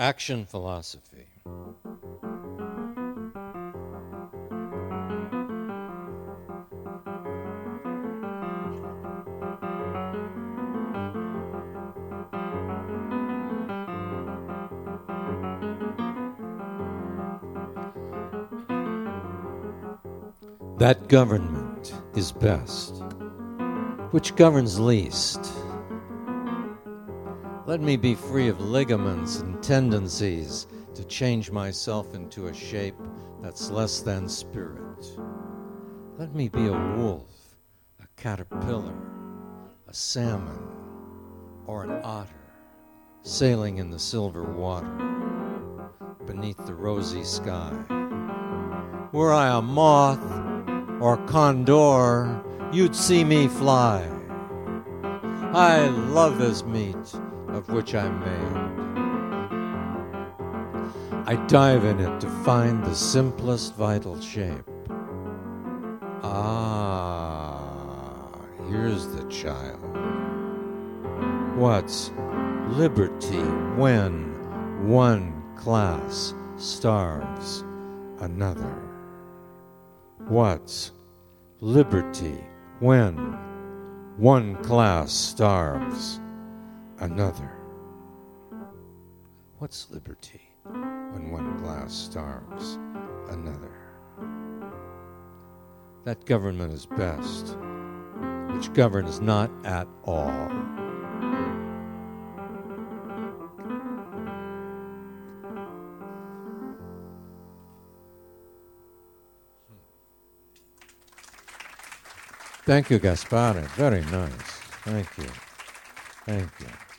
Action philosophy. That government is best, which governs least. Let me be free of ligaments and tendencies to change myself into a shape that's less than spirit. Let me be a wolf, a caterpillar, a salmon, or an otter, sailing in the silver water, beneath the rosy sky. Were I a moth or condor, you'd see me fly. I love this meat of which I'm made. I dive in it to find the simplest vital shape. Here's the child. What's liberty when one class starves another? What's liberty when one class starves another? What's liberty when one class starves another? That government is best, which governs not at all. Thank you, Gaspare. Very nice. Thank you. Thank you.